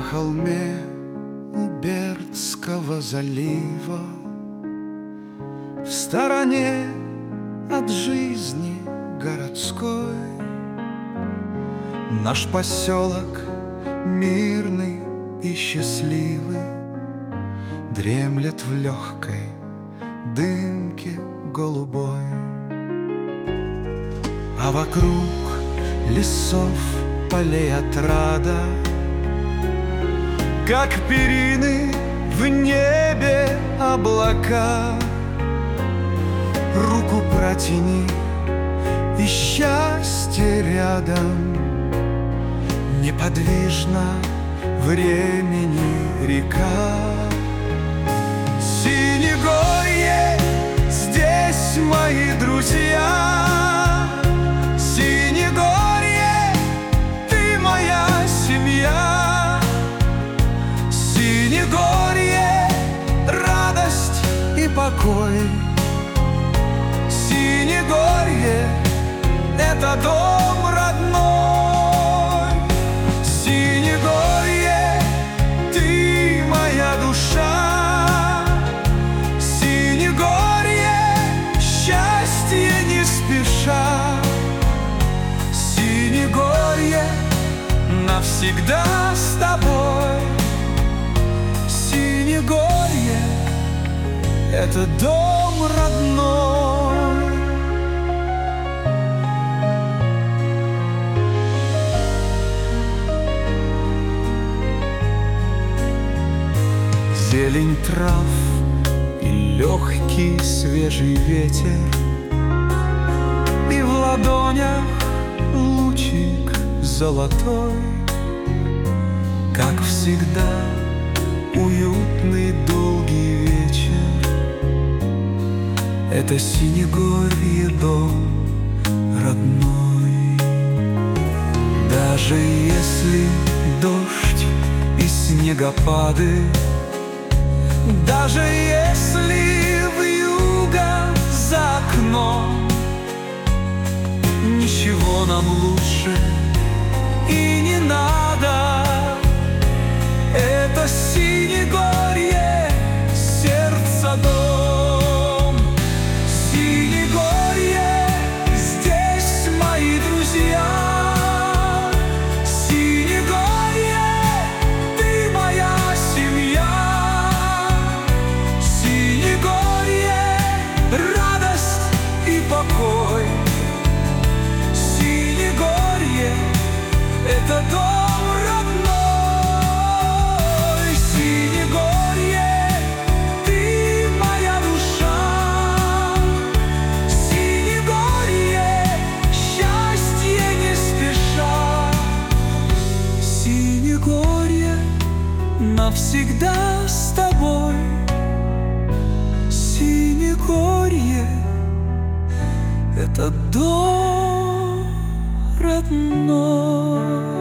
холме у Бердского залива, в стороне от жизни городской, наш поселок мирный и счастливый дремлет в легкой дымке голубой. А вокруг лесов, полей отрада, как перины в небе облака. Руку протяни, и счастье рядом. Неподвижно времени река. Синегорье, здесь мои друзья. Синегорье, ты моя семья. Синегорье, радость и покой. Синегорье — это дом родной. Синегорье, ты моя душа. Синегорье, счастье не спеша. Синегорье, навсегда с тобой. Синегорье — это дом родной. Зелень трав и легкий свежий ветер, и в ладонях лучик золотой. Как всегда, уютный долгий вечер. Это Синегорье, дом родной. Даже если дождь и снегопады, даже если вьюга за окном, ничего нам лучше и не надо. Это Синегорье, сердца дом. Синегорье, здесь мои друзья. Синегорье, ты моя семья. Синегорье, радость и покой. Синегорье — это дом родной. Синегорье, ты моя душа. Синегорье, счастье не спеша. Синегорье, навсегда с тобой. Синегорье — это дом родной.